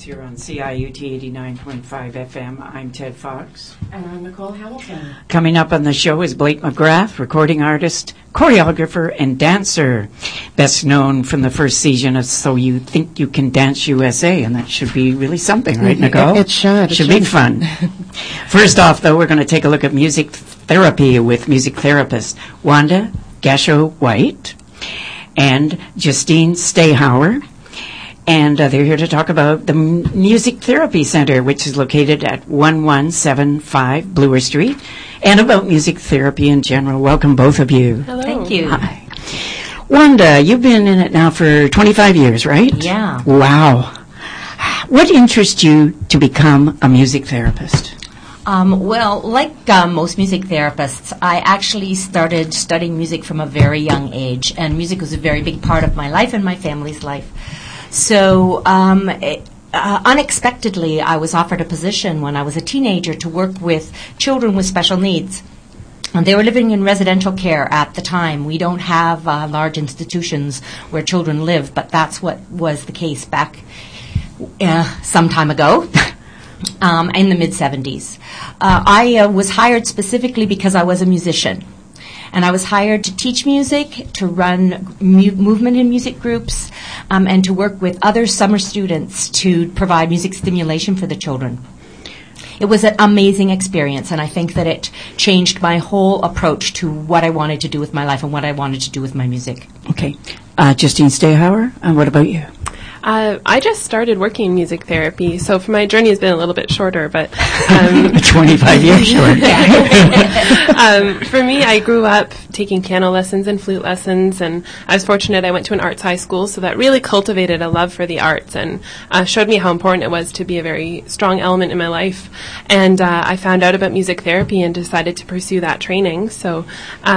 here on CIUT 89.5 FM. I'm Ted Fox. And I'm Nicole Hamilton. Coming up on the show is Blake McGrath, recording artist, choreographer, and dancer. Best known from the first season of So You Think You Can Dance USA, and that should be really something, right, Nicole? It should. Should be fun. First off, though, we're going to take a look at music therapy with music therapist Wanda Gasho-White and Justine Stayhauer. And they're here to talk about the Music Therapy Center, which is located at 1175 Bloor Street, and about music therapy in general. Welcome, both of you. Hello. Thank you. Hi. Wanda, you've been in it now for 25 years, right? Yeah. Wow. What interests you to become a music therapist? Well, like most music therapists, I actually started studying music from a very young age, and music was a very big part of my life and my family's life. So unexpectedly, I was offered a position when I was a teenager to work with children with special needs. And they were living in residential care at the time. We don't have large institutions where children live, but that's what was the case back some time ago. In the mid-'70s. I was hired specifically because I was a musician. And I was hired to teach music, to run movement in music groups, and to work with other summer students to provide music stimulation for the children. It was an amazing experience, and I think that it changed my whole approach to what I wanted to do with my life and what I wanted to do with my music. Okay. Justine Stayhauer, and what about you? I just started working in music therapy, so for my journey has been a little bit shorter, but 25 years short. For me, I grew up taking piano lessons and flute lessons, and I was fortunate I went to an arts high school, so that really cultivated a love for the arts and showed me how important it was to be a very strong element in my life. And I found out about music therapy and decided to pursue that training. So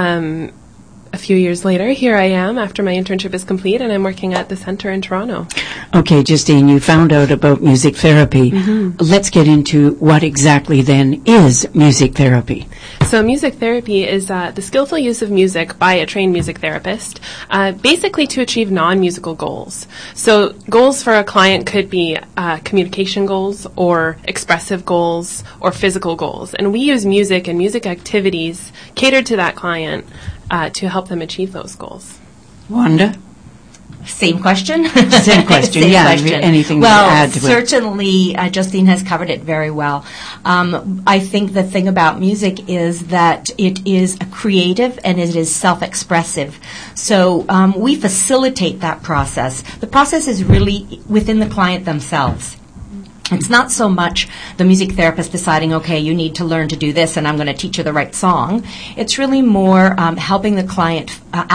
a few years later, here I am after my internship is complete, and I'm working at the center in Toronto. Okay, Justine, you found out about music therapy. Mm-hmm. Let's get into what exactly then is music therapy. So music therapy is the skillful use of music by a trained music therapist, basically to achieve non-musical goals. So goals for a client could be communication goals or expressive goals or physical goals. And we use music and music activities catered to that client to help them achieve those goals. Wanda? Same question? Same question, Same yeah. question. Anything to add to it? Well, certainly Justine has covered it very well. I think the thing about music is that it is a creative and it is self-expressive. So we facilitate that process. The process is really within the client themselves. It's not so much the music therapist deciding, okay, you need to learn to do this and I'm going to teach you the right song. It's really more helping the client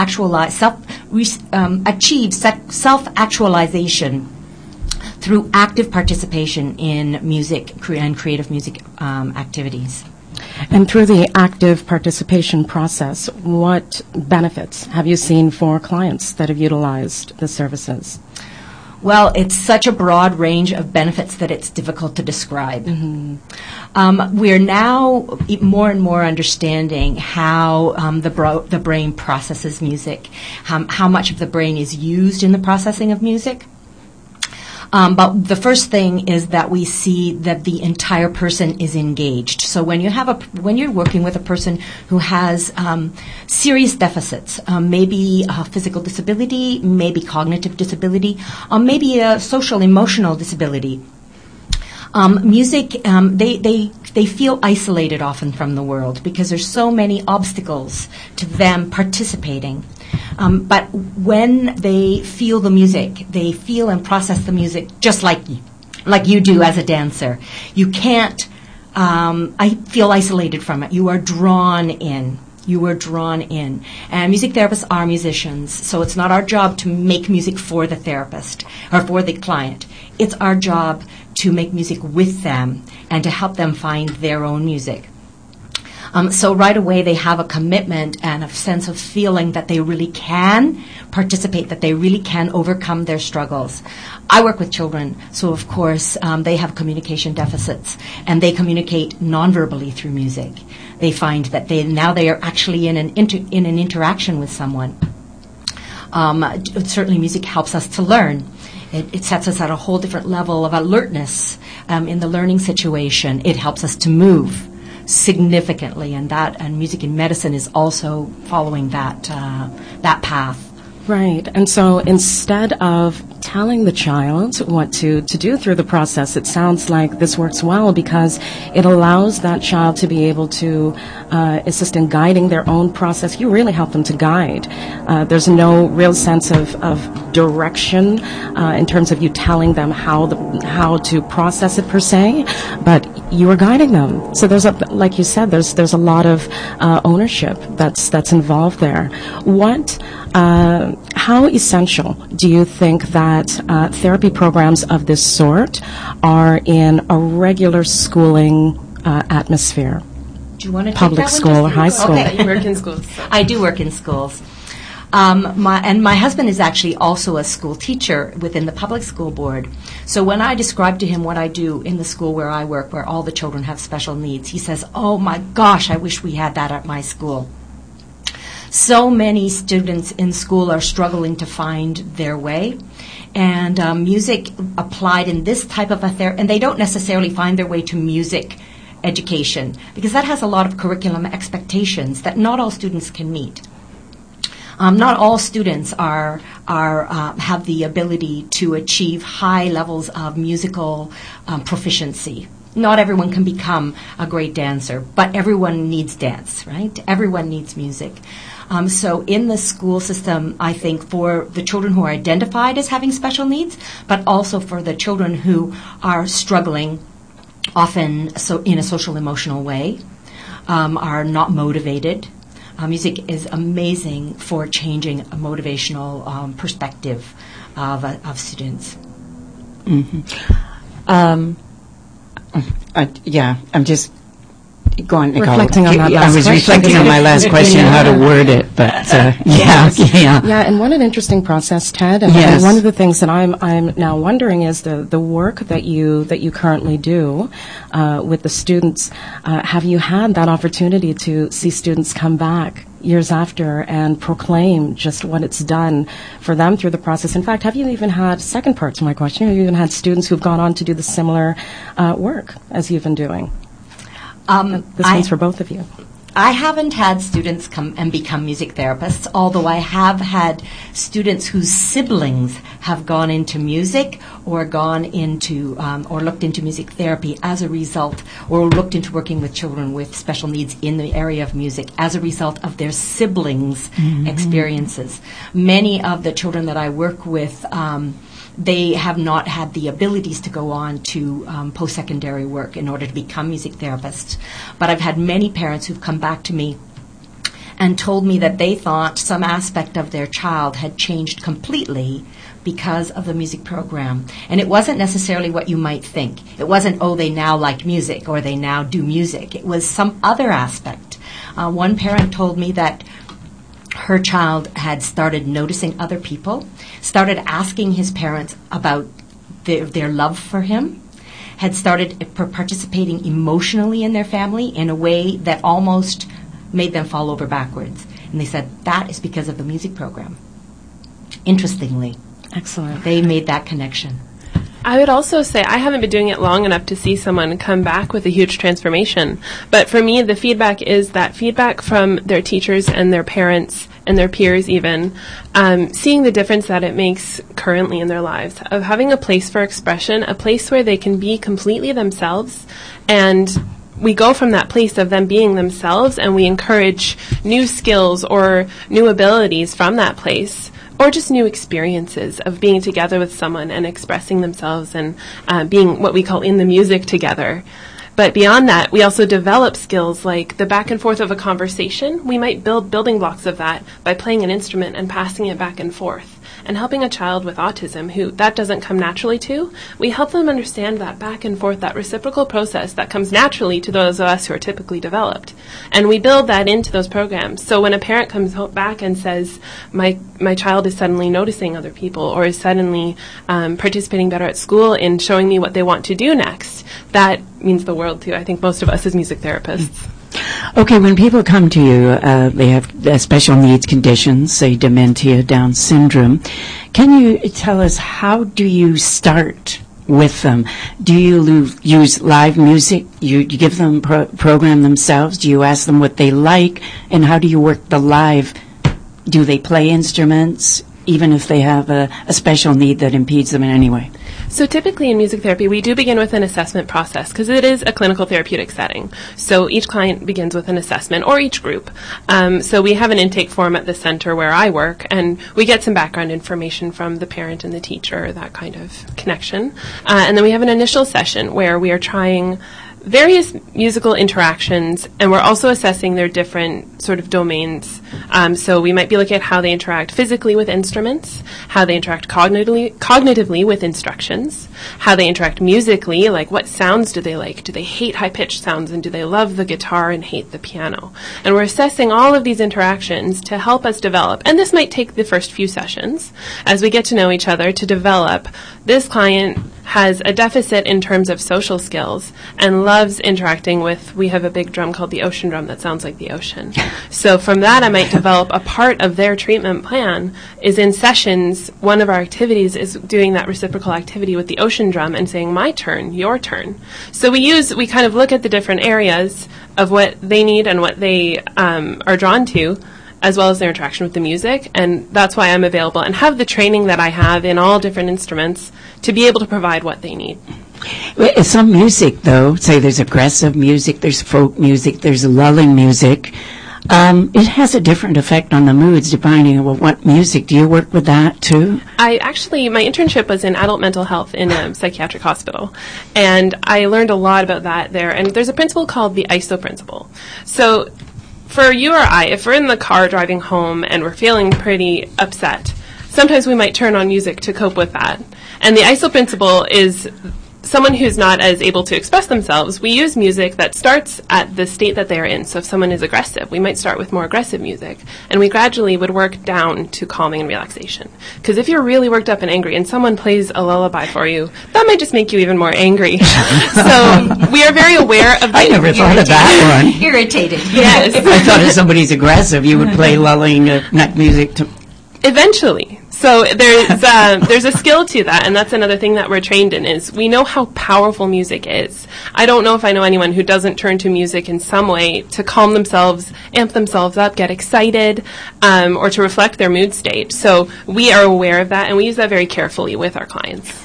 achieve self-actualization through active participation in music and creative music activities. And through the active participation process, what benefits have you seen for clients that have utilized the services? Well, it's such a broad range of benefits that it's difficult to describe. Mm-hmm. We're now more and more understanding how the brain processes music, how much of the brain is used in the processing of music. But the first thing is that we see that the entire person is engaged. So when you're working with a person who has serious deficits, maybe a physical disability, maybe cognitive disability, maybe a social emotional disability, music, they feel isolated often from the world because there's so many obstacles to them participating. But when they feel the music, they feel and process the music just like you do as a dancer. You can't I feel isolated from it. You are drawn in. And music therapists are musicians, so it's not our job to make music for the therapist or for the client. It's our job to make music with them and to help them find their own music. So right away they have a commitment and a sense of feeling that they really can participate, that they really can overcome their struggles. I work with children, so of course they have communication deficits, and they communicate non-verbally through music. They find that they are actually in an interaction with someone. Certainly music helps us to learn. It sets us at a whole different level of alertness in the learning situation. It helps us to move significantly, and music in medicine is also following that path. Right. And so instead of telling the child what to do through the process, it sounds like this works well because it allows that child to be able to assist in guiding their own process. You really help them to guide. There's no real sense of direction in terms of you telling them how to process it per se, but you are guiding them. So like you said, there's a lot of ownership that's involved there. How essential do you think that therapy programs of this sort are in a regular schooling atmosphere? Do you want to take public that one, school or high school? Okay. You work in schools. So. I do work in schools. My husband is actually also a school teacher within the public school board. So when I describe to him what I do in the school where I work, where all the children have special needs, he says, "Oh my gosh, I wish we had that at my school." So many students in school are struggling to find their way, and music applied in this type of and they don't necessarily find their way to music education because that has a lot of curriculum expectations that not all students can meet. Not all students have the ability to achieve high levels of musical proficiency. Not everyone can become a great dancer, but everyone needs dance, right? Everyone needs music. So in the school system, I think for the children who are identified as having special needs, but also for the children who are struggling, often in a social emotional way, are not motivated, music is amazing for changing a motivational perspective of students. Mm-hmm. I'm just going. Reflecting on that last I was question. reflecting on my last question, how to word it, but yeah. Yeah, and what an interesting process, Ted. And, yes. and one of the things that I'm now wondering is the work that you currently do with the students. Have you had that opportunity to see students come back years after and proclaim just what it's done for them through the process? In fact, have you even had, second part to my question, have you even had students who've gone on to do the similar work as you've been doing? This one's for both of you. I haven't had students come and become music therapists, although I have had students whose siblings have gone into music or gone into or looked into music therapy as a result, or looked into working with children with special needs in the area of music as a result of their siblings' experiences. Many of the children that I work with, they have not had the abilities to go on to post-secondary work in order to become music therapists. But I've had many parents who've come back to me and told me that they thought some aspect of their child had changed completely because of the music program. And it wasn't necessarily what you might think. It wasn't, oh, they now like music or they now do music. It was some other aspect. One parent told me that her child had started noticing other people, started asking his parents about their love for him, had started participating emotionally in their family in a way that almost made them fall over backwards. And they said, that is because of the music program. Interestingly. Excellent. They made that connection. I would also say I haven't been doing it long enough to see someone come back with a huge transformation. But for me, the feedback is that feedback from their teachers and their parents and their peers even, seeing the difference that it makes currently in their lives, of having a place for expression, a place where they can be completely themselves, and we go from that place of them being themselves and we encourage new skills or new abilities from that place, or just new experiences of being together with someone and expressing themselves and being what we call in the music together. But beyond that, we also develop skills like the back and forth of a conversation. We might build building blocks of that by playing an instrument and passing it back and forth. And helping a child with autism who that doesn't come naturally to, we help them understand that back and forth, that reciprocal process that comes naturally to those of us who are typically developed. And we build that into those programs. So when a parent comes back and says, my child is suddenly noticing other people or is suddenly participating better at school in showing me what they want to do next, that means the world to, I think, most of us as music therapists. Okay, when people come to you, they have special needs conditions, say dementia, Down syndrome. Can you tell us, how do you start with them? Do you use live music? You give them program themselves? Do you ask them what they like? And how do you work the live? Do they play instruments, even if they have a special need that impedes them in any way? So typically in music therapy, we do begin with an assessment process because it is a clinical therapeutic setting. So each client begins with an assessment, or each group. So we have an intake form at the center where I work, and we get some background information from the parent and the teacher, that kind of connection. And then we have an initial session where we are trying various musical interactions, and we're also assessing their different sort of domains. So we might be looking at how they interact physically with instruments, how they interact cognitively with instructions, how they interact musically, like what sounds do they like? Do they hate high-pitched sounds, and do they love the guitar and hate the piano? And we're assessing all of these interactions to help us develop, and this might take the first few sessions, as we get to know each other, to develop this client has a deficit in terms of social skills and loves interacting with, we have a big drum called the ocean drum that sounds like the ocean. So from that, I might develop a part of their treatment plan is in sessions, one of our activities is doing that reciprocal activity with the ocean drum and saying, my turn, your turn. So we kind of look at the different areas of what they need and what they are drawn to, as well as their interaction with the music, and that's why I'm available and have the training that I have in all different instruments to be able to provide what they need. Some music, though, say there's aggressive music, there's folk music, there's lulling music, it has a different effect on the moods depending on what music. Do you work with that, too? My internship was in adult mental health in a psychiatric hospital, and I learned a lot about that there, and there's a principle called the ISO principle. So for you or I, if we're in the car driving home and we're feeling pretty upset, sometimes we might turn on music to cope with that. And the ISO principle is someone who's not as able to express themselves, we use music that starts at the state that they're in. So if someone is aggressive, we might start with more aggressive music, and we gradually would work down to calming and relaxation. Because if you're really worked up and angry and someone plays a lullaby for you, that might just make you even more angry. So we are very aware of the... I never thought of that one. Irritated. Yes. I thought if somebody's aggressive, you would play lulling music to... Eventually. So there's a skill to that, and that's another thing that we're trained in, is we know how powerful music is. I don't know if I know anyone who doesn't turn to music in some way to calm themselves, amp themselves up, get excited, or to reflect their mood state. So we are aware of that, and we use that very carefully with our clients.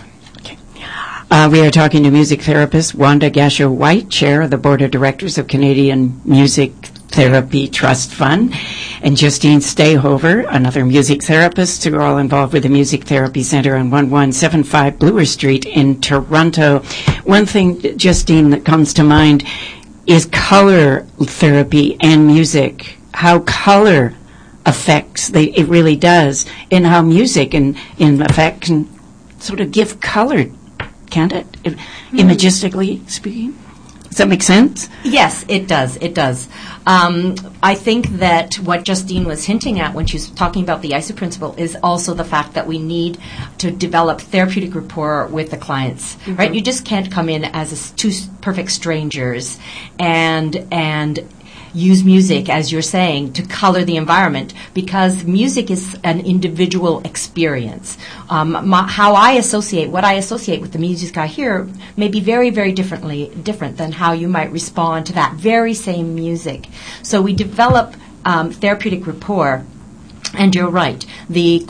We are talking to music therapist Wanda Gasho-White, chair of the board of directors of Canadian Music Therapy Trust Fund, and Justine Stayhover, another music therapist, who are all involved with the Music Therapy Center on 1175 Bloor Street in Toronto. One thing, Justine, that comes to mind is color therapy and music, how color affects, it really does, and how music in effect can sort of give color, can't it? Imagistically speaking. Does that make sense? Yes, it does. It does. I think that what Justine was hinting at when she was talking about the ISO principle is also the fact that we need to develop therapeutic rapport with the clients, right? You just can't come in as two perfect strangers and use music, as you're saying, to color the environment, because music is an individual experience. What I associate with the music I hear may be very, very different than how you might respond to that very same music. So we develop therapeutic rapport, and you're right. The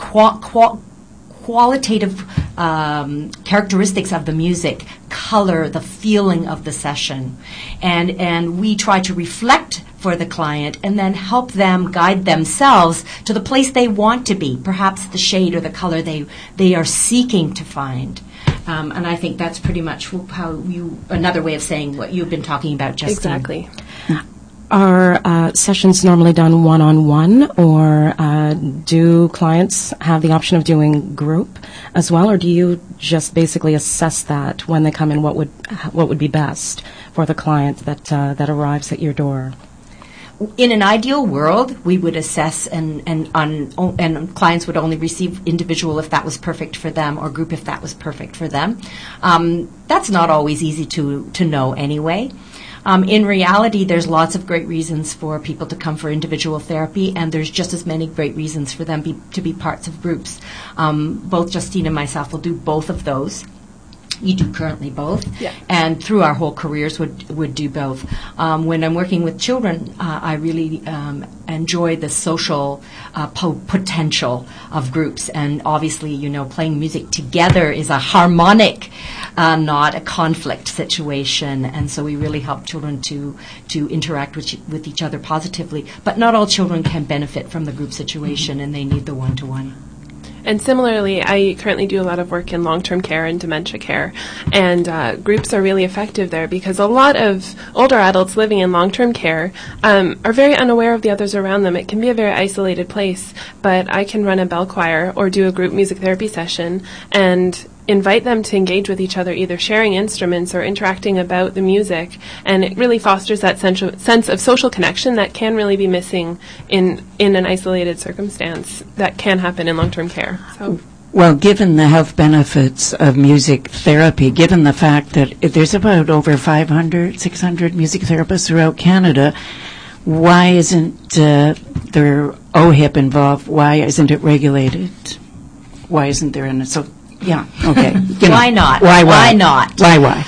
qualitative characteristics of the music color the feeling of the session, and we try to reflect for the client and then help them guide themselves to the place they want to be, perhaps the shade or the color they are seeking to find. And I think that's pretty much another way of saying what you've been talking about, Justine. Exactly. Are sessions normally done one-on-one, or do clients have the option of doing group as well, or do you just basically assess that when they come in, what would be best for the client that arrives at your door? In an ideal world, we would assess and clients would only receive individual if that was perfect for them, or group if that was perfect for them. That's not always easy to know anyway. In reality, there's lots of great reasons for people to come for individual therapy, and there's just as many great reasons for them to be parts of groups. Both Justine and myself will do both of those. We do currently both, yeah. And through our whole careers would do both. When I'm working with children, I really enjoy the social potential of groups, and obviously, playing music together is a harmonic, not a conflict situation, and so we really help children to interact with each other positively. But not all children can benefit from the group situation, and they need the one-to-one. And similarly, I currently do a lot of work in long-term care and dementia care, and groups are really effective there because a lot of older adults living in long-term care are very unaware of the others around them. It can be a very isolated place, but I can run a bell choir or do a group music therapy session and invite them to engage with each other, either sharing instruments or interacting about the music, and it really fosters that sense of social connection that can really be missing in an isolated circumstance that can happen in long-term care. So. Well, given the health benefits of music therapy, given the fact that there's about over 500, 600 music therapists throughout Canada, why isn't there OHIP involved? Why isn't it regulated? Why isn't there yeah, okay. Why not? Why not? Why?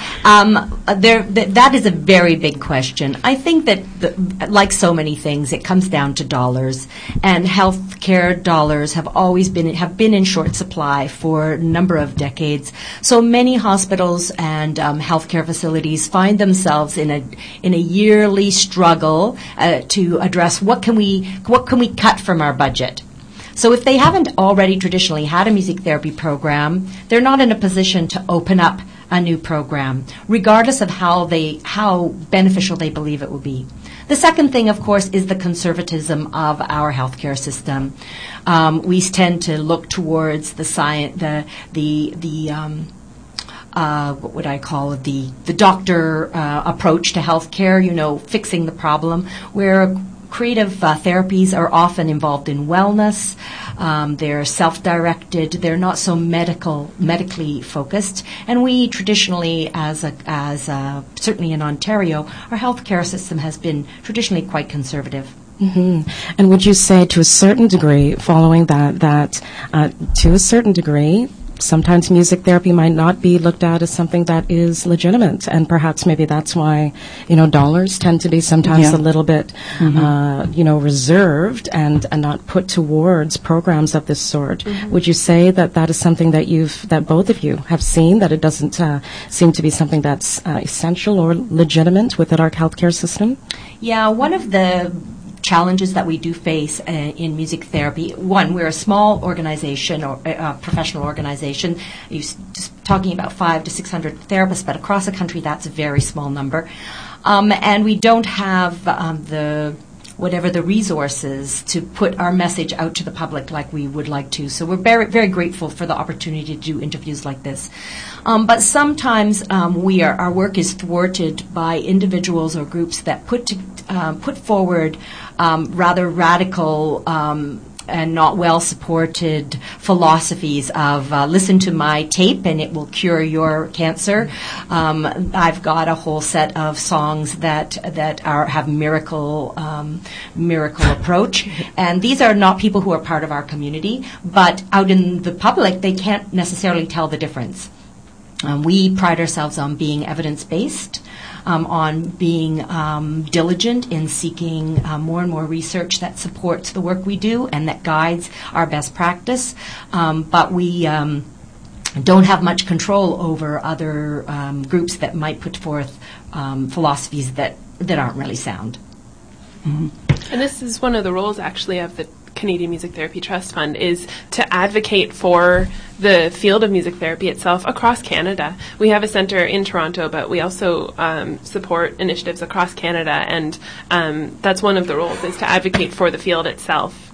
That is a very big question. I think that, like so many things, it comes down to dollars, and healthcare dollars have been in short supply for a number of decades. So many hospitals and healthcare facilities find themselves in a yearly struggle to address what can we cut from our budget. So if they haven't already traditionally had a music therapy program, they're not in a position to open up a new program, regardless of how beneficial they believe it will be. The second thing, of course, is the conservatism of our healthcare system. We tend to look towards the science, what would I call it, the doctor approach to healthcare, fixing the problem, where creative therapies are often involved in wellness. They're self-directed. They're not so medically focused. And we traditionally, certainly in Ontario, our healthcare system has been traditionally quite conservative. Mm-hmm. And would you say, to a certain degree, following that to a certain degree, sometimes music therapy might not be looked at as something that is legitimate, and perhaps maybe that's why, dollars tend to be sometimes a little bit, reserved and not put towards programs of this sort. Mm-hmm. Would you say that is something that both of you have seen, that it doesn't seem to be something that's essential or legitimate within our healthcare system? Yeah, one of the challenges that we do face in music therapy. One, we're a small organization or professional organization. You're just talking about 500 to 600 therapists, but across the country, that's a very small number. And we don't have the resources to put our message out to the public like we would like to. So we're very, very grateful for the opportunity to do interviews like this. But sometimes our work is thwarted by individuals or groups that put forward rather radical and not well-supported philosophies of listen to my tape and it will cure your cancer. I've got a whole set of songs that have miracle approach, and these are not people who are part of our community, but out in the public they can't necessarily tell the difference. We pride ourselves on being evidence-based, on being diligent in seeking more and more research that supports the work we do and that guides our best practice. But we don't have much control over other groups that might put forth philosophies that aren't really sound. Mm-hmm. And this is one of the roles, actually, of the Canadian Music Therapy Trust Fund, is to advocate for the field of music therapy itself across Canada. We have a centre in Toronto, but we also support initiatives across Canada, and that's one of the roles, is to advocate for the field itself.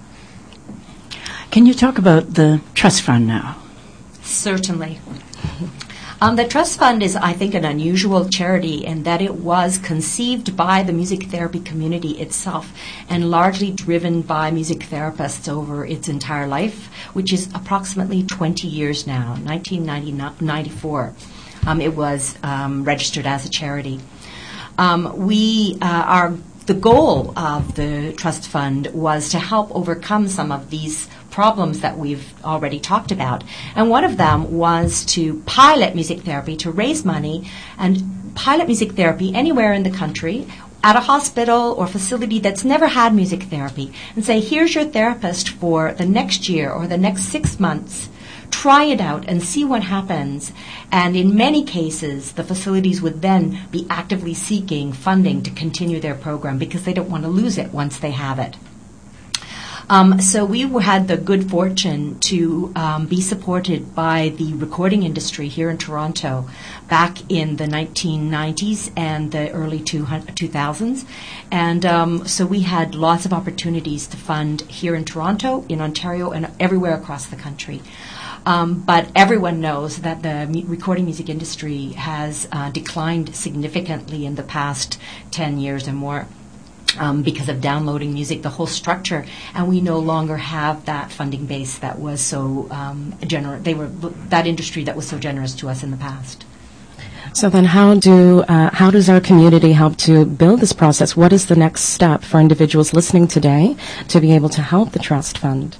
Can you talk about the Trust Fund now? Certainly. The Trust Fund is, I think, an unusual charity in that it was conceived by the music therapy community itself and largely driven by music therapists over its entire life, which is approximately 20 years now, 1994. It was registered as a charity. The goal of the trust fund was to help overcome some of these problems that we've already talked about. And one of them was to pilot music therapy, to raise money and pilot music therapy anywhere in the country at a hospital or facility that's never had music therapy, and say, here's your therapist for the next year or the next 6 months. Try it out and see what happens. And in many cases, the facilities would then be actively seeking funding to continue their program because they don't want to lose it once they have it. So we had the good fortune to be supported by the recording industry here in Toronto back in the 1990s and the early 2000s. And so we had lots of opportunities to fund here in Toronto, in Ontario, and everywhere across the country. But everyone knows that the recording music industry has declined significantly in the past 10 years or more. Because of downloading music, the whole structure, and we no longer have that funding base that was so generous. That industry that was so generous to us in the past. So then, how does our community help to build this process? What is the next step for individuals listening today to be able to help the trust fund?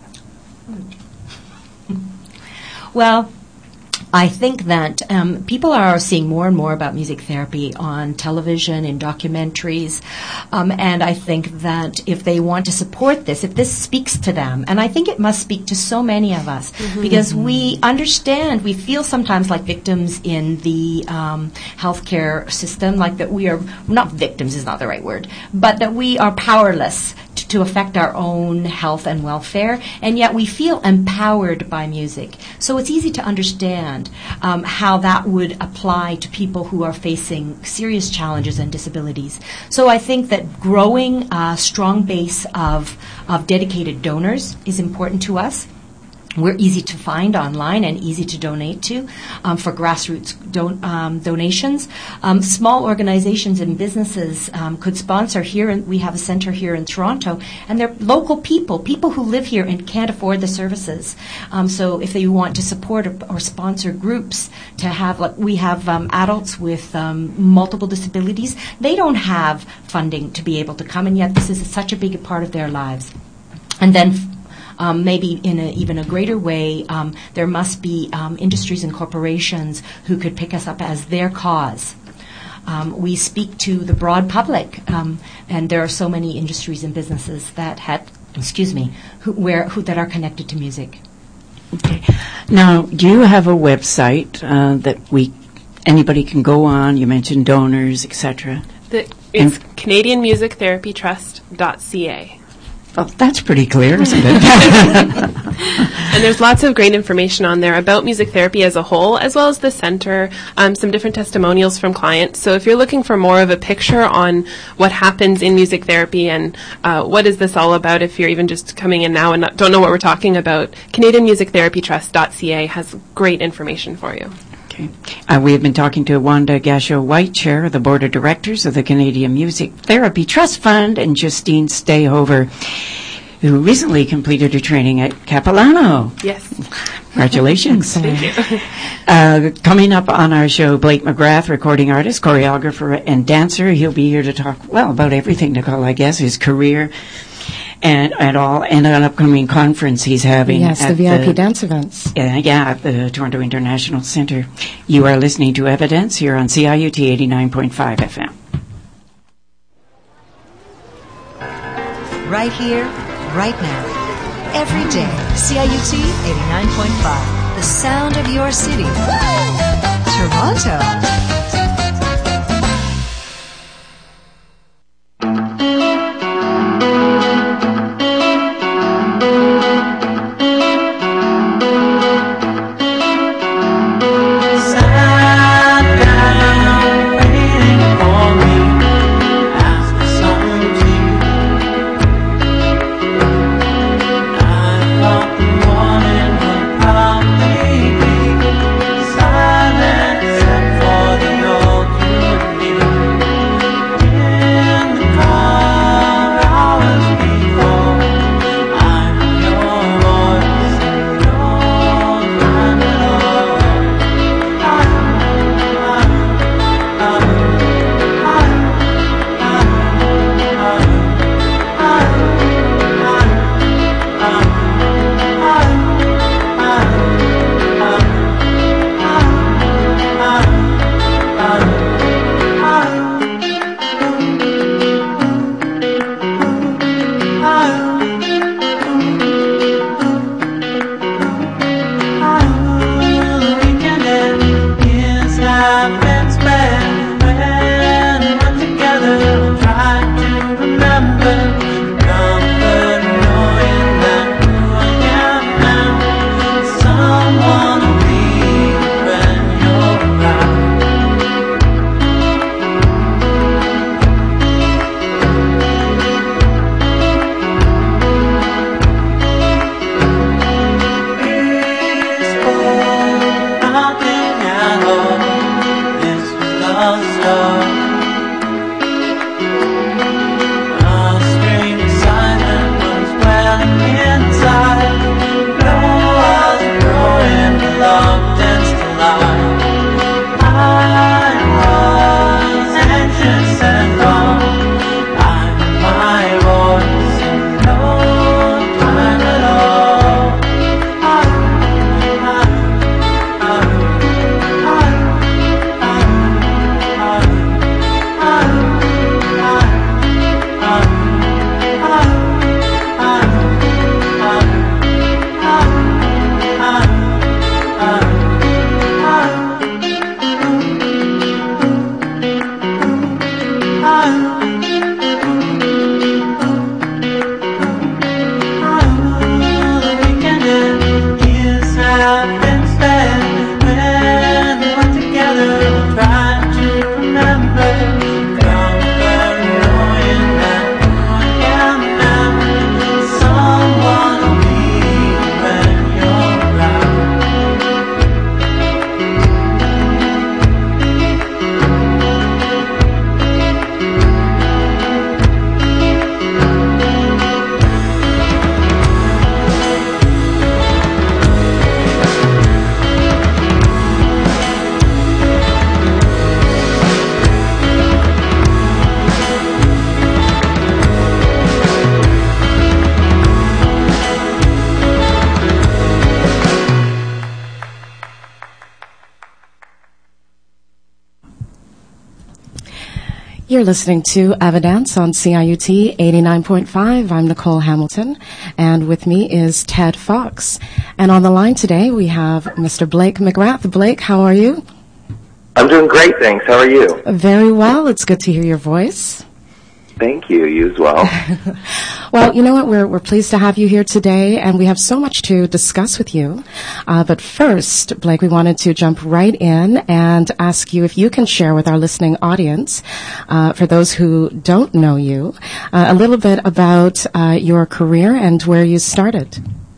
Well, I think that people are seeing more and more about music therapy on television, in documentaries, and I think that if they want to support this, if this speaks to them, and I think it must speak to so many of us, because we understand, we feel sometimes like victims in the healthcare system, like that we are, not victims is not the right word, but that we are powerless to affect our own health and welfare, and yet we feel empowered by music. So it's easy to understand how that would apply to people who are facing serious challenges and disabilities. So I think that growing a strong base of dedicated donors is important to us. We're easy to find online and easy to donate to for grassroots donations. Small organizations and businesses could sponsor here, and we have a center here in Toronto, and they're local people who live here and can't afford the services. So if they want to support or sponsor groups to have, like we have adults with multiple disabilities, they don't have funding to be able to come, and yet this is such a big part of their lives. And then maybe in even a greater way, there must be industries and corporations who could pick us up as their cause. We speak to the broad public, and there are so many industries and businesses that that are connected to music. Okay. Now, do you have a website that anybody can go on? You mentioned donors, etc. It's CanadianMusicTherapyTrust.ca. Oh, that's pretty clear, isn't it? And there's lots of great information on there about music therapy as a whole, as well as the center, some different testimonials from clients. So if you're looking for more of a picture on what happens in music therapy and what is this all about, if you're even just coming in now and don't know what we're talking about, CanadianMusicTherapyTrust.ca has great information for you. Okay. We have been talking to Wanda Gasho-White, Chair of the Board of Directors of the Canadian Music Therapy Trust Fund, and Justine Stayhover, who recently completed her training at Capilano. Yes. Congratulations. Thank you. Coming up on our show, Blake McGrath, recording artist, choreographer, and dancer. He'll be here to talk, about everything, Nicole, I guess, his career and all, and an upcoming conference he's having. Yes, the VIP dance events. At the Toronto International Centre. You are listening to Evidence here on CIUT 89.5 FM. Right here, right now. Every day, CIUT 89.5. The sound of your city. Toronto. For the You're listening to Evidence on CIUT 89.5. I'm Nicole Hamilton, and with me is Ted Fox. And on the line today, we have Mr. Blake McGrath. Blake, how are you? I'm doing great, thanks. How are you? Very well. It's good to hear your voice. Thank you. You as well. Well, you know what? We're pleased to have you here today, and we have so much to discuss with you. But first, Blake, we wanted to jump right in and ask you if you can share with our listening audience, for those who don't know you, a little bit about your career and where you started.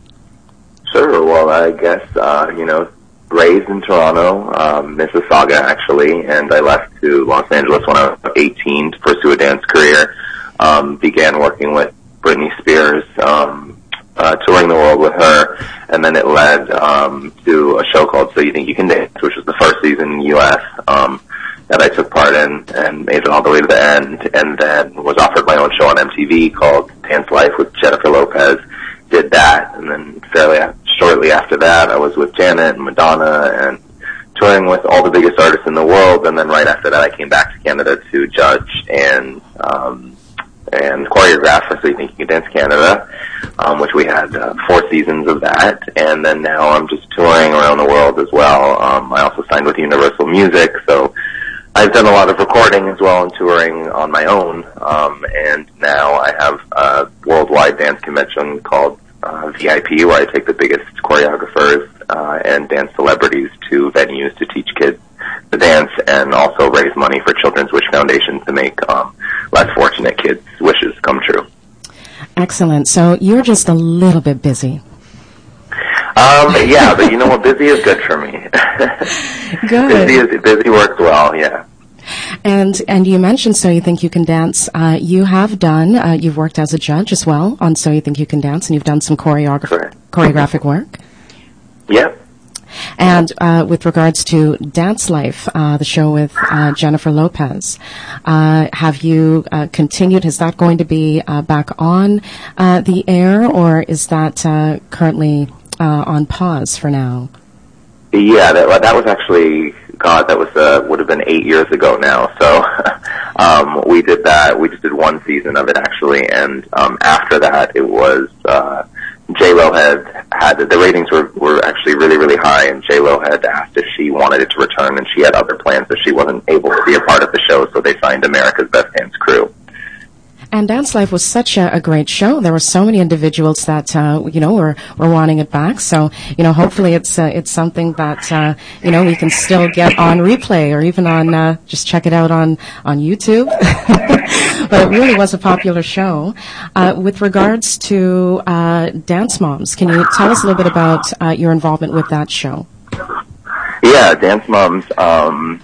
Sure. Well, I guess, raised in Toronto, Mississauga, actually, and I left to Los Angeles when I was 18 to pursue a dance career. Began working with Britney Spears, touring the world with her, and then it led to a show called So You Think You Can Dance, which was the first season in the U.S. That I took part in and made it all the way to the end, and then was offered my own show on MTV called Dance Life with Jennifer Lopez. Did that, and then shortly after that, I was with Janet and Madonna and touring with all the biggest artists in the world. And then right after that, I came back to Canada to judge and choreograph for So You Think You Can Dance Canada, which we had 4 seasons of that. And then now I'm just touring around the world as well. I also signed with Universal Music, so I've done a lot of recording as well and touring on my own. And now I have a worldwide dance convention called VIP, where I take the biggest choreographers and dance celebrities to venues to teach kids to dance and also raise money for Children's Wish Foundation to make less fortunate kids' wishes come true. Excellent. So you're just a little bit busy. Yeah, but you know what? Busy is good for me. Good. Busy works well, yeah. And you mentioned So You Think You Can Dance. You have done, you've worked as a judge as well on So You Think You Can Dance, and you've done some choreographic work. Yep. And with regards to Dance Life, the show with Jennifer Lopez, have you continued? Is that going to be back on the air, or is that currently on pause for now? Yeah, that was actually, God, that was would have been 8 years ago now. So we did that. We just did 1 season of it actually, and after that, it was J-Lo had the ratings were actually really, really high, and J-Lo had asked if she wanted it to return, and she had other plans that she wasn't able to be a part of the show, so they signed America's Best Dance Crew. And Dance Life was such a great show. There were so many individuals that were wanting it back. So hopefully it's something that we can still get on replay or even on just check it out on YouTube. But it really was a popular show. With regards to Dance Moms, can you tell us a little bit about your involvement with that show? Yeah, Dance Moms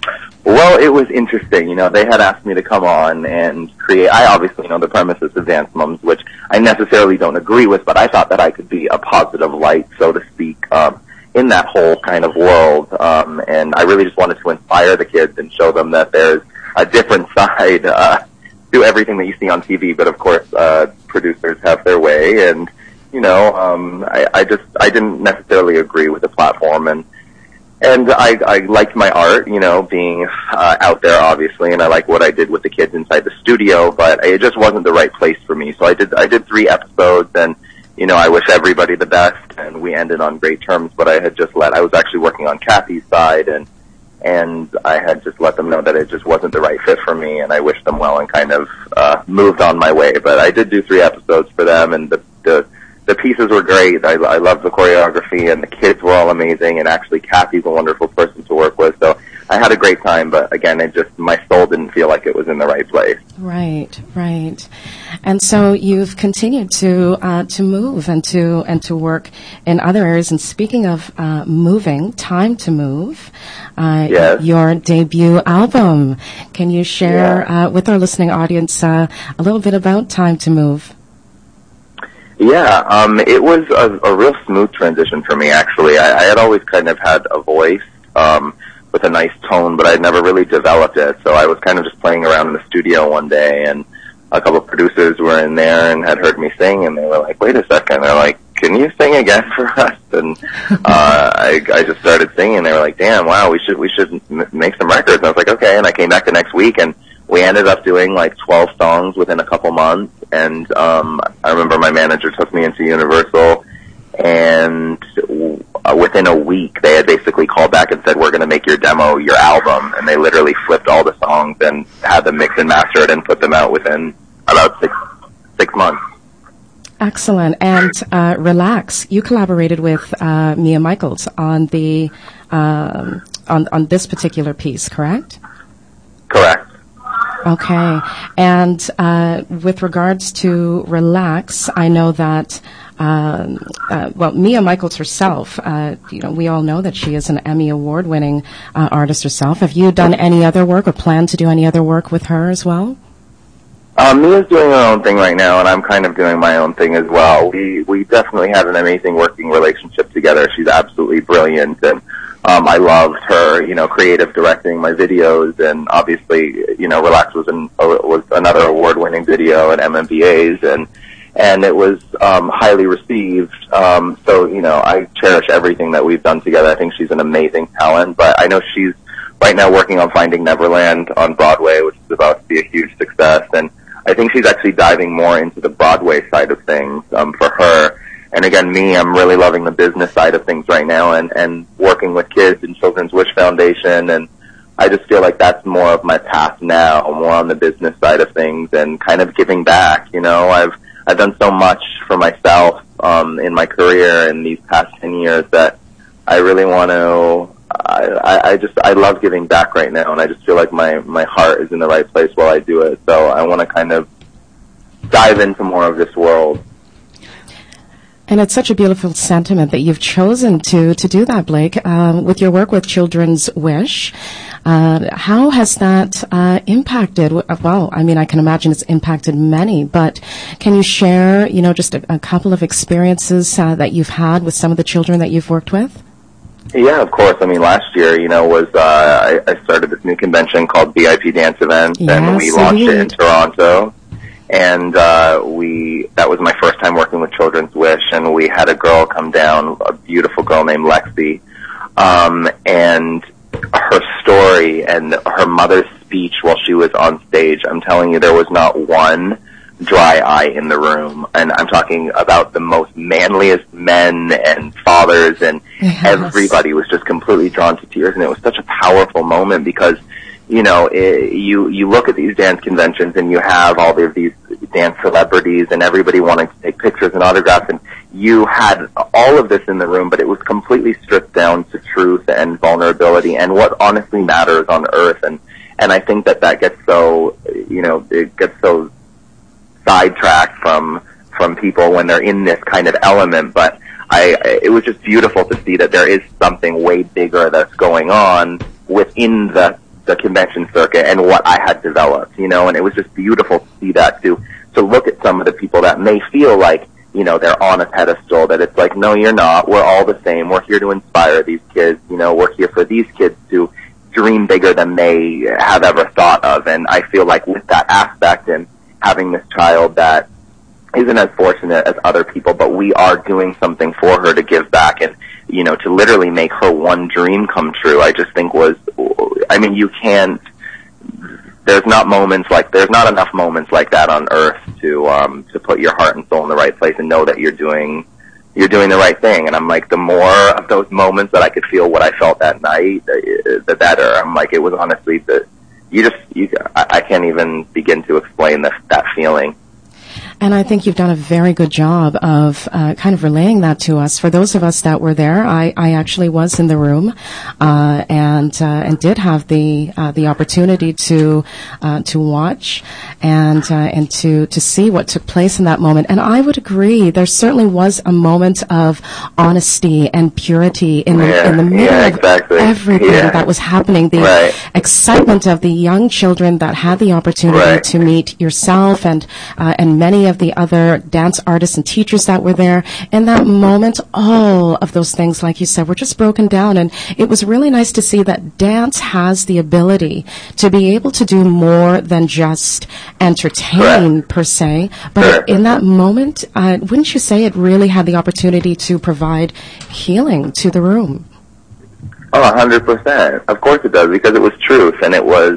Well, it was interesting. They had asked me to come on and create. I obviously know the premise is Advanced Mums, which I necessarily don't agree with, but I thought that I could be a positive light, so to speak, in that whole kind of world. And I really just wanted to inspire the kids and show them that there's a different side to everything that you see on TV. But of course, producers have their way, and I didn't necessarily agree with the platform, and I liked my art, being out there, obviously, and I like what I did with the kids inside the studio, but it just wasn't the right place for me. So I did 3 episodes, and I wish everybody the best, and we ended on great terms. But I was actually working on Kathy's side, and I had just let them know that it just wasn't the right fit for me, and I wished them well and kind of moved on my way. But I did do 3 episodes for them, and the pieces were great. I loved the choreography, and the kids were all amazing, and actually Kathy's a wonderful person to work with. So I had a great time, but again, my soul didn't feel like it was in the right place. Right. And so you've continued to move and to work in other areas. And speaking of moving, Time to Move, yes. Your debut album. Can you share with our listening audience a little bit about Time to Move? Yeah, it was a real smooth transition for me, actually. I had always kind of had a voice with a nice tone, but I'd never really developed it. So I was kind of just playing around in the studio one day, and a couple of producers were in there and had heard me sing, and they were like, wait a second. They're like, can you sing again for us? And I just started singing. They were like, damn, wow, we should make some records. And I was like, okay. And I came back the next week, and we ended up doing like 12 songs within a couple months. And I remember my manager took me into Universal, and within a week they had basically called back and said, we're going to make your demo your album. And they literally flipped all the songs and had them mix and master it and put them out within about six months. Excellent. And Relax, you collaborated with Mia Michaels on the on this particular piece, correct? Correct. Okay. And with regards to Relax, I know that, Mia Michaels herself, we all know that she is an Emmy Award-winning artist herself. Have you done any other work or plan to do any other work with her as well? Mia's doing her own thing right now, and I'm kind of doing my own thing as well. We definitely had an amazing working relationship together. She's absolutely brilliant, and I loved her, creative directing my videos, and obviously, Relax was another award-winning video at MMVA's, and it was highly received. So, I cherish everything that we've done together. I think she's an amazing talent, but I know she's right now working on Finding Neverland on Broadway, which is about to be a huge success, and I think she's actually diving more into the Broadway side of things for her. And again, I'm really loving the business side of things right now, and working with kids in Children's Wish Foundation, and I just feel like that's more of my path now, more on the business side of things, and kind of giving back. I've done so much for myself in my career in these past 10 years that I really want to. I love giving back right now, and I just feel like my heart is in the right place while I do it. So I want to kind of dive into more of this world. And it's such a beautiful sentiment that you've chosen to do that, Blake, with your work with Children's Wish. How has that impacted? Well, I mean, I can imagine it's impacted many, but can you share, just a couple of experiences that you've had with some of the children that you've worked with? Yeah, of course. I mean, last year, was I started this new convention called VIP Dance Events, and we launched it in Toronto. And that was my first time working with Children's Wish, and we had a girl come down, a beautiful girl named Lexi, and her story and her mother's speech while she was on stage, I'm telling you, there was not one dry eye in the room. And I'm talking about the most manliest men and fathers, and everybody was just completely drawn to tears, and it was such a powerful moment because you look at these dance conventions and you have all of these dance celebrities and everybody wanting to take pictures and autographs, and you had all of this in the room, but it was completely stripped down to truth and vulnerability and what honestly matters on earth. And I think that gets so, it gets so sidetracked from people when they're in this kind of element. But it was just beautiful to see that there is something way bigger that's going on within the the convention circuit and what I had developed, you know, and it was just beautiful to see that, to look at some of the people that may feel like, you know, they're on a pedestal, that it's like, no, you're not. We're all the same. We're here to inspire these kids. You know, we're here for these kids to dream bigger than they have ever thought of. And I feel like with that aspect and having this child that isn't as fortunate as other people, but we are doing something for her to give back and, you know, to literally make her one dream come true, I just think you can't, there's not enough moments like that on earth to put your heart and soul in the right place and know that you're doing the right thing. And I'm like, the more of those moments that I could feel what I felt that night, the better. I'm like, it was honestly I can't even begin to explain that feeling. And I think you've done a very good job of kind of relaying that to us. For those of us that were there, I actually was in the room and did have the opportunity to watch and to see what took place in that moment. And I would agree, there certainly was a moment of honesty and purity in the middle of everything that was happening. The excitement of the young children that had the opportunity to meet yourself and many of the other dance artists and teachers that were there. In that moment, all of those things, like you said, were just broken down. And it was really nice to see that dance has the ability to be able to do more than just entertain, per se. But in that moment, wouldn't you say it really had the opportunity to provide healing to the room? Oh, 100%. Of course it does, because it was truth, and it was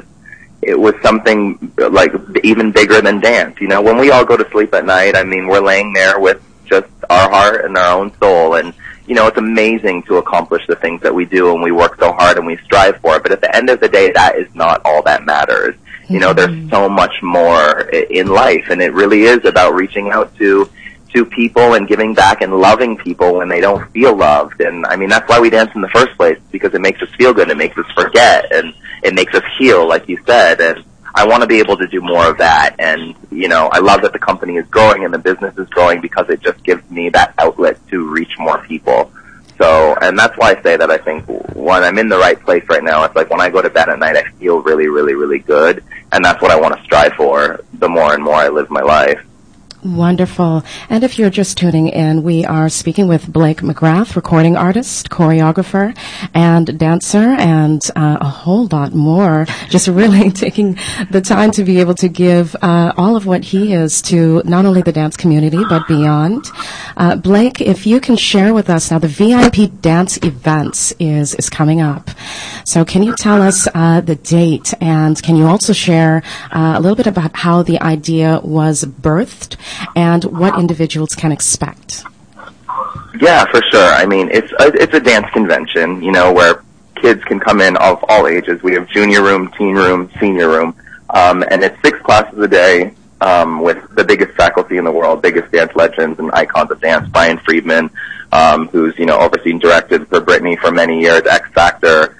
something like even bigger than dance. You know, when we all go to sleep at night, I mean, we're laying there with just our heart and our own soul. And, you know, it's amazing to accomplish the things that we do and we work so hard and we strive for it. But at the end of the day, that is not all that matters. You know, there's so much more in life, and it really is about reaching out to people and giving back and loving people when they don't feel loved. And I mean, that's why we dance in the first place, because it makes us feel good, it makes us forget, and it makes us heal, like you said. And I want to be able to do more of that. And, you know, I love that the company is growing and the business is growing, because it just gives me that outlet to reach more people. So, and that's why I say that I think when I'm in the right place right now, it's like when I go to bed at night, I feel really, really, really good. And that's what I want to strive for the more and more I live my life. Wonderful. And if you're just tuning in, we are speaking with Blake McGrath, recording artist, choreographer, and dancer, and a whole lot more. Just really taking the time to be able to give all of what he is to not only the dance community, but beyond. Blake, if you can share with us now, the VIP Dance Events is coming up. So can you tell us the date, and can you also share a little bit about how the idea was birthed and what individuals can expect? Yeah, for sure. I mean, it's a dance convention, you know, where kids can come in of all ages. We have junior room, teen room, senior room, and it's 6 classes a day with the biggest faculty in the world, biggest dance legends and icons of dance. Brian Friedman, who's, you know, overseen, directed for Britney for many years, X Factor.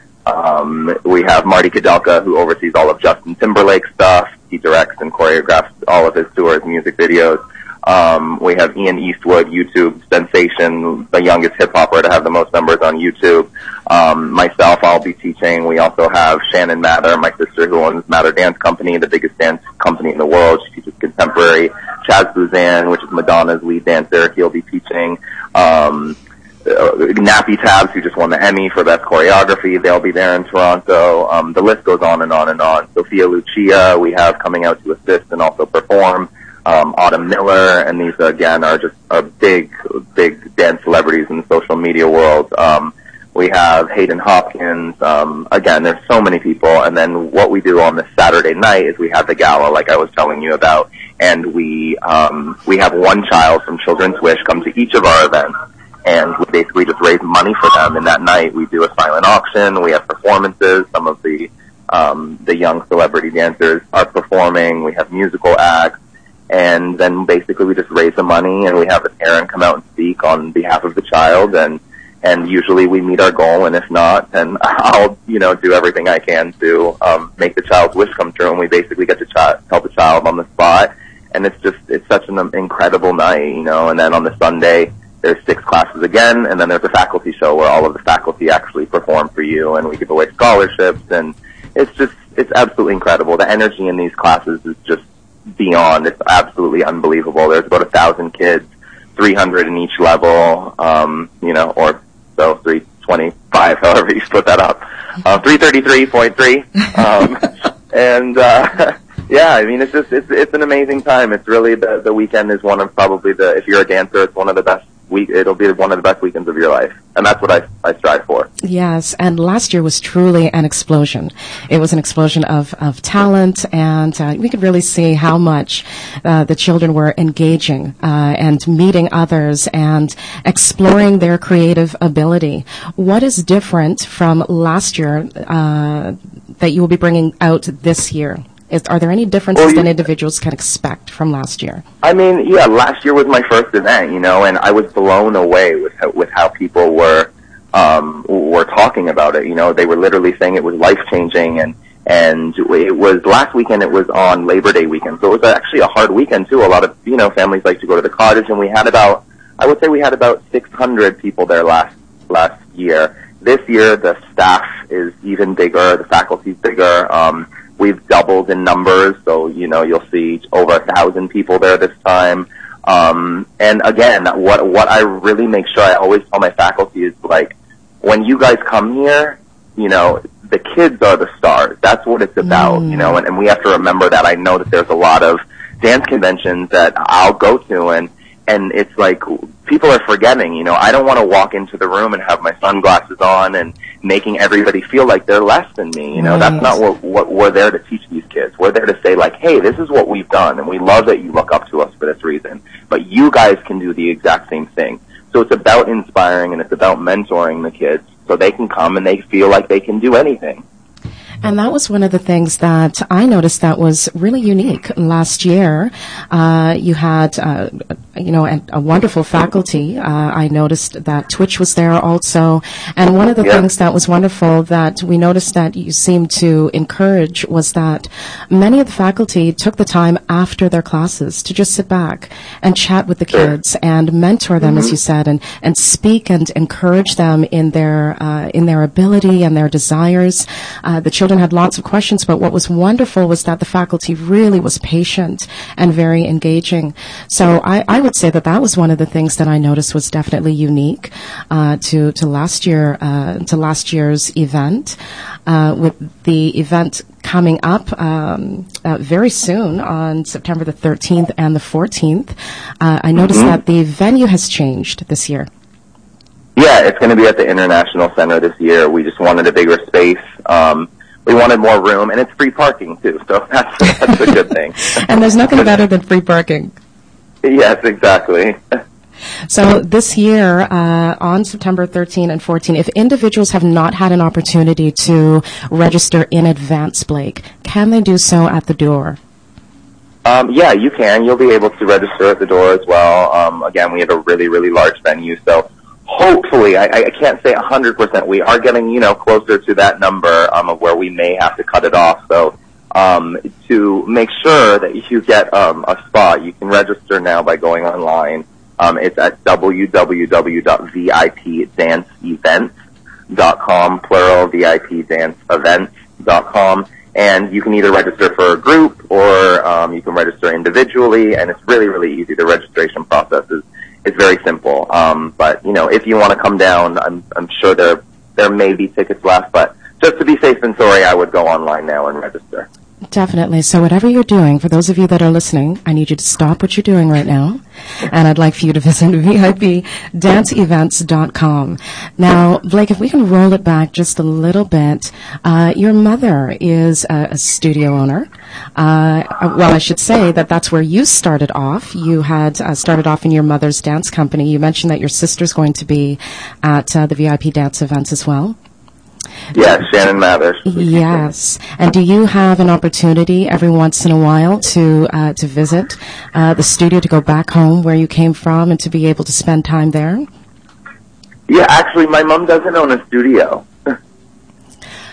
We have Marty Kudelka, who oversees all of Justin Timberlake stuff. He directs and choreographs all of his tours, music videos. We have Ian Eastwood, YouTube sensation, the youngest hip-hopper to have the most numbers on YouTube. Myself, I'll be teaching. We also have Shannon Mather, my sister, who owns Mather Dance Company, the biggest dance company in the world. She teaches contemporary. Chaz Buzan, which is Madonna's lead dancer, he'll be teaching. Nappy Tabs, who just won the Emmy for Best Choreography, they'll be there in Toronto. The list goes on and on and on. Sophia Lucia, we have coming out to assist and also perform. Autumn Miller, and these again are big dance celebrities in the social media world. We have Hayden Hopkins. Again, there's so many people. And then what we do on this Saturday night is we have the gala, like I was telling you about, and we have one child from Children's Wish come to each of our events, and we basically just raise money for them. And that night we do a silent auction. We have performances. Some of the young celebrity dancers are performing. We have musical acts. And then basically we just raise the money, and we have a parent come out and speak on behalf of the child, and usually we meet our goal, and if not, then I'll, you know, do everything I can to make the child's wish come true, and we basically get to help the child on the spot, and it's such an incredible night, you know. And then on the Sunday, there's 6 classes again, and then there's a faculty show where all of the faculty actually perform for you, and we give away scholarships, and it's just, it's absolutely incredible. The energy in these classes is just beyond. It's absolutely unbelievable. There's about 1,000 kids, 300 in each level, or so 325, however you split that up. 333.3. Yeah, I mean, it's an amazing time. It's really, the weekend is one of probably if you're a dancer, it's one of the best it'll be one of the best weekends of your life. And that's what I strive for. Yes, and last year was truly an explosion. It was an explosion of talent, and we could really see how much the children were engaging and meeting others and exploring their creative ability. What is different from last year that you will be bringing out this year? Are there any differences that individuals can expect from last year? I mean, yeah, last year was my first event, and I was blown away with how people were talking about it. They were literally saying it was life-changing, and it was last weekend. It was on Labor Day weekend, so it was actually a hard weekend too. A lot of families like to go to the cottage, and we had about 600 people there last year. This year, the staff is even bigger, the faculty's bigger. We've doubled in numbers, so, you'll see over 1,000 people there this time. And again, what I really make sure I always tell my faculty is, like, when you guys come here, the kids are the stars. That's what it's about, and we have to remember that. I know that there's a lot of dance conventions that I'll go to, and it's like, people are forgetting, I don't want to walk into the room and have my sunglasses on and making everybody feel like they're less than me. That's not what we're there to teach these kids. We're there to say, like, hey, this is what we've done, and we love that you look up to us for this reason. But you guys can do the exact same thing. So it's about inspiring, and it's about mentoring the kids so they can come and they feel like they can do anything. And that was one of the things that I noticed that was really unique last year. You had, a wonderful faculty. I noticed that Twitch was there also. And one of the things that was wonderful that we noticed that you seemed to encourage was that many of the faculty took the time after their classes to just sit back and chat with the kids and mentor them, as you said, and speak and encourage them in their ability and their desires. The children had lots of questions, but what was wonderful was that the faculty really was patient and very engaging. So I would say that was one of the things that I noticed was definitely unique to last year's event. With the event coming up very soon on September the 13th and the 14th, I noticed that the venue has changed this year. Yeah, it's going to be at the International Center this year. We just wanted a bigger space. We wanted more room, and it's free parking, too, so that's a good thing. And there's nothing better than free parking. Yes, exactly. So this year, on September 13 and 14, if individuals have not had an opportunity to register in advance, Blake, can they do so at the door? Yeah, you can. You'll be able to register at the door as well. Again, we have a really, really large venue, so hopefully, I can't say 100%. We are getting, closer to that number of where we may have to cut it off. So to make sure that you get a spot, you can register now by going online. It's at www.vipdanceevents.com, plural, vipdanceevents.com. And you can either register for a group or you can register individually, and it's really, really easy. The registration process is very simple. But, if you want to come down, I'm sure there may be tickets left, but just to be safe than sorry, I would go online now and register. Definitely. So whatever you're doing, for those of you that are listening, I need you to stop what you're doing right now, and I'd like for you to visit vipdanceevents.com. Now, Blake, if we can roll it back just a little bit, your mother is a studio owner. Well, I should say that that's where you started off. You had started off in your mother's dance company. You mentioned that your sister's going to be at the VIP dance events as well. Yeah, Shannon Mathers. Yes. And do you have an opportunity every once in a while to visit the studio, to go back home where you came from and to be able to spend time there? Yeah, actually, my mom doesn't own a studio.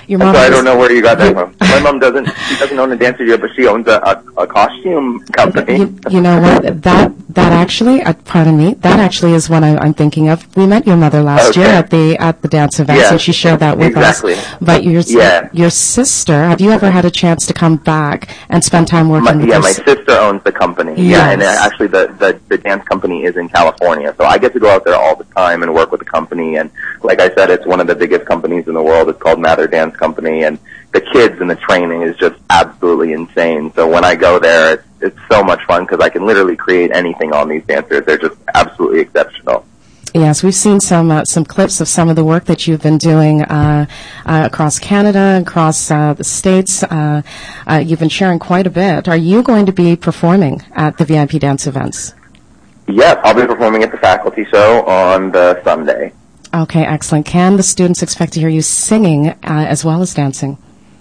Your So mom. I don't know where you got that from. My mom she doesn't own a dance studio, but she owns a costume company. You know what? That actually, pardon me, that actually is what I'm thinking of. We met your mother last year at the dance event, Yeah, and she shared that with exactly. us. But your sister, have you ever had a chance to come back and spend time working with my sister owns the company. Yes. Yeah, and actually the dance company is in California, so I get to go out there all the time and work with the company. And like I said, it's one of the biggest companies in the world. It's called Mather Dance Company, and the kids and the training is just absolutely insane. So when I go there, it's so much fun because I can literally create anything on these dancers. They're just absolutely exceptional. Yes, we've seen some clips of some of the work that you've been doing across Canada, across the States. You've been sharing quite a bit. Are you going to be performing at the VIP dance events? Yes, I'll be performing at the faculty show on the Sunday. Okay, excellent. Can the students expect to hear you singing as well as dancing?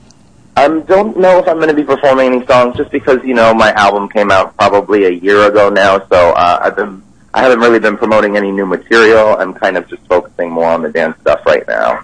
I don't know if I'm going to be performing any songs just because, my album came out probably a year ago now, so I haven't really been promoting any new material. I'm kind of just focusing more on the dance stuff right now.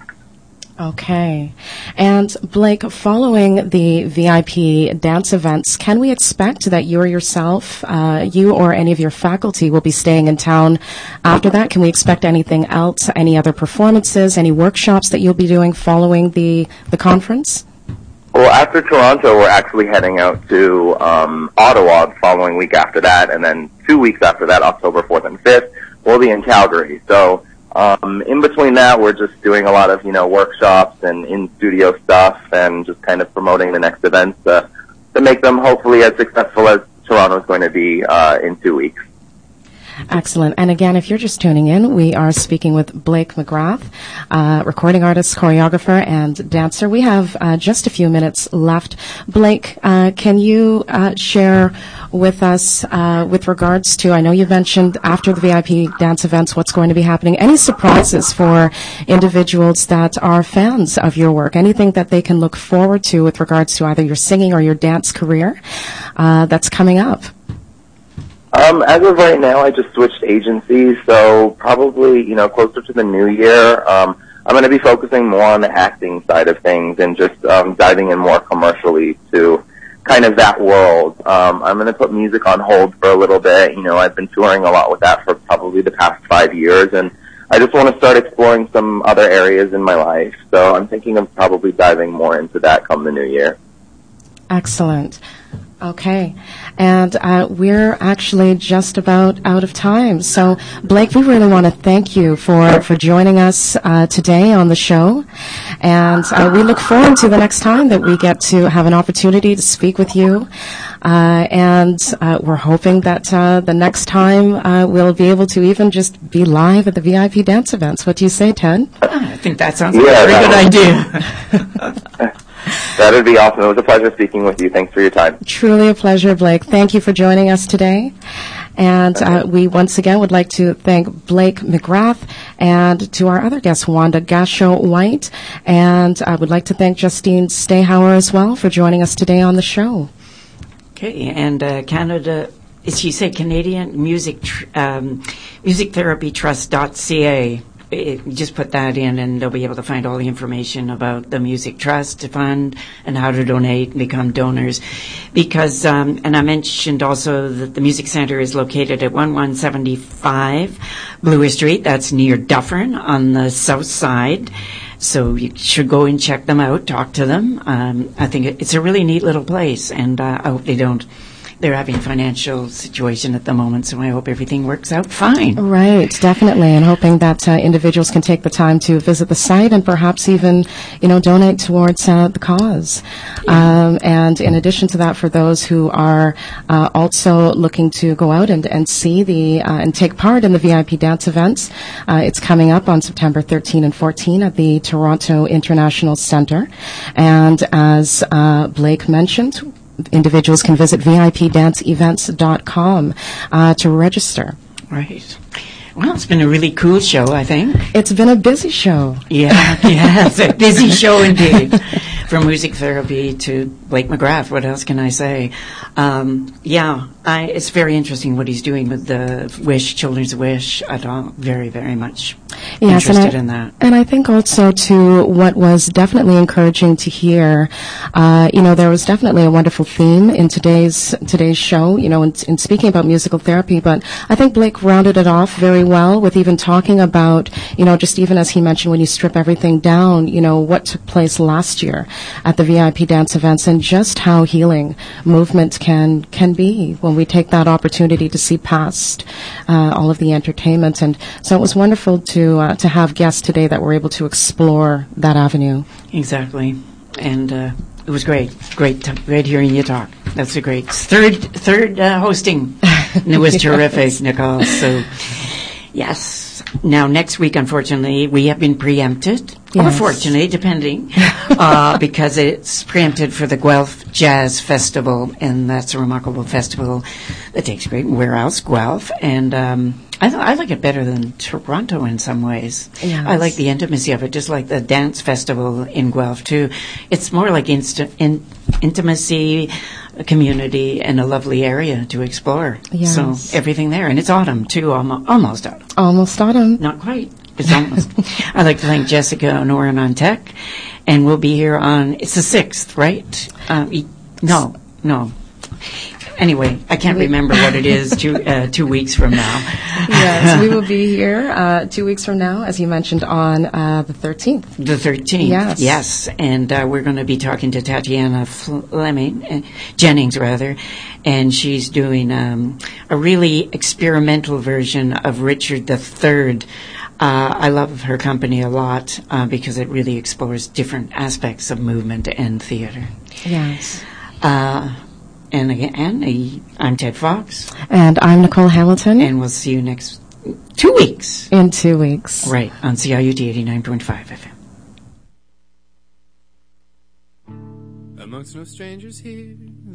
Okay. And Blake, following the VIP dance events, can we expect that you or yourself, you or any of your faculty will be staying in town after that? Can we expect anything else, any other performances, any workshops that you'll be doing following the conference? Well, after Toronto, we're actually heading out to Ottawa the following week after that, and then 2 weeks after that, October 4th and 5th, we'll be in Calgary. So in between that, we're just doing a lot of, workshops and in-studio stuff and just kind of promoting the next events to make them hopefully as successful as Toronto's going to be in 2 weeks. Excellent. And again, if you're just tuning in, we are speaking with Blake McGrath, recording artist, choreographer, and dancer. We have just a few minutes left. Blake, can you share with us with regards to, I know you mentioned after the VIP dance events what's going to be happening, any surprises for individuals that are fans of your work, anything that they can look forward to with regards to either your singing or your dance career that's coming up? As of right now, I just switched agencies, so probably, closer to the new year, I'm going to be focusing more on the acting side of things and just diving in more commercially to kind of that world. I'm going to put music on hold for a little bit. I've been touring a lot with that for probably the past 5 years, and I just want to start exploring some other areas in my life. So I'm thinking of probably diving more into that come the new year. Excellent. Okay. And we're actually just about out of time. So, Blake, we really want to thank you for joining us today on the show. And we look forward to the next time that we get to have an opportunity to speak with you. And we're hoping that the next time we'll be able to even just be live at the VIP dance events. What do you say, Ted? I think that sounds like a very good idea. That would be awesome. It was a pleasure speaking with you. Thanks for your time. Truly a pleasure, Blake. Thank you for joining us today. And we once again would like to thank Blake McGrath and to our other guest, Wanda Gasho-White. And I would like to thank Justine Stayhauer as well for joining us today on the show. Okay, and Canada, as you say, Canadian Music Therapy Trust.ca. Just put that in and they'll be able to find all the information about the Music Trust Fund and how to donate and become donors. Because, and I mentioned also that the Music Center is located at 1175 Bloor Street. That's near Dufferin on the south side. So you should go and check them out, talk to them. I think it's a really neat little place, and I hope they're having a financial situation at the moment, so I hope everything works out fine. Right, definitely, and hoping that individuals can take the time to visit the site and perhaps even, donate towards the cause. And in addition to that, for those who are also looking to go out and see and take part in the VIP dance events, it's coming up on September 13 and 14 at the Toronto International Centre. And as Blake mentioned, individuals can visit VIPdanceevents.com to register. Right. Well, it's been a really cool show, I think. It's been a busy show. Yeah, it's a busy show indeed. From music therapy to Blake McGrath, what else can I say? It's very interesting what he's doing with the Children's Wish. I'm very, very much interested in that. And I think also, too, what was definitely encouraging to hear, there was definitely a wonderful theme in today's show, in speaking about musical therapy, but I think Blake rounded it off very well with even talking about, just even as he mentioned, when you strip everything down, what took place last year at the VIP dance events and just how healing movement can be when we take that opportunity to see past all of the entertainment. And so it was wonderful to have guests today that were able to explore that avenue. Exactly. And it was great hearing you talk. That's a great third hosting. And it was terrific, Nicole. So, yes. Now, next week, unfortunately, we have been preempted. Yes. Or fortunately, depending, because it's preempted for the Guelph Jazz Festival, and that's a remarkable festival that takes great. Where else? Guelph. And I like it better than Toronto in some ways. Yes. I like the intimacy of it, just like the dance festival in Guelph, too. It's more like intimacy, a community, and a lovely area to explore. Yes. So everything there. And it's autumn, too, almost autumn. Almost autumn. Not quite. It's almost. I'd like to thank Jessica and Oren on tech. And we'll be here it's the 6th, right? No. Anyway, I can't remember what it is 2 weeks from now. Yes, we will be here 2 weeks from now, as you mentioned, on the 13th. The 13th, yes. And we're going to be talking to Tatiana Jennings, and she's doing a really experimental version of Richard III. I love her company a lot because it really explores different aspects of movement and theater. Yes. And again, I'm Ted Fox. And I'm Nicole Hamilton. And we'll see you next 2 weeks. In 2 weeks. Right, on CIUT 89.5 FM. Amongst no strangers here.